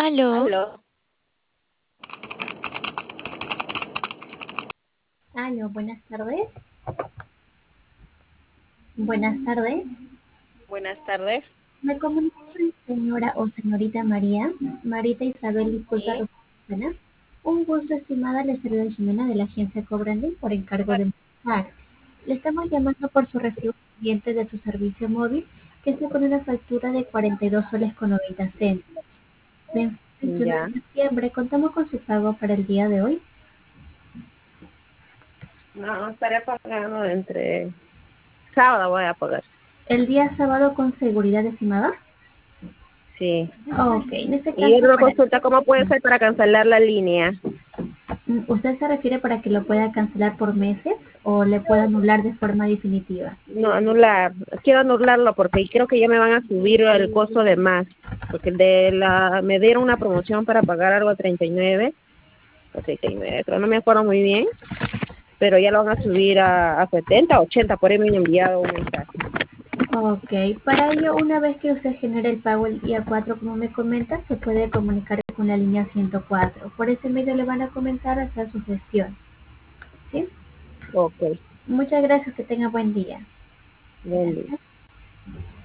Aló, Aló, Aló, buenas tardes. Buenas tardes. buenas tardes. Me comunico con la señora o señorita María. Marita Isabel, disculpa, Sí. Rosana. Un gusto, estimada. Le saluda Jimena de la agencia Cobranding por encargo de Movistar. Le estamos llamando por su recibo pendiente de su servicio móvil, que está con una factura de 42 soles con 90 céntimos. El 21 Ya. de septiembre contamos con su pago para el día de hoy. No, estaré pagando entre sábado voy a pagar. El día sábado con seguridad, estimada. Sí. Ok, en este Y caso, otra para consulta, ¿cómo puede ser para cancelar la línea? ¿usted se refiere para que lo pueda cancelar por meses o le pueda anular de forma definitiva? No, anular. Quiero anularlo porque creo que ya me van a subir el costo de más. Porque me dieron una promoción para pagar algo a 39 o 39, pero no me acuerdo muy bien. Pero ya lo van a subir a 70, 80, por ahí me han enviado un mensaje. Ok, para ello, una vez que usted genere el pago el día 4, como me comenta, se puede comunicar con la línea 104. Por ese medio le van a comentar hacer su gestión. ¿Sí? Ok, Muchas gracias, que tenga buen día. bien. Gracias.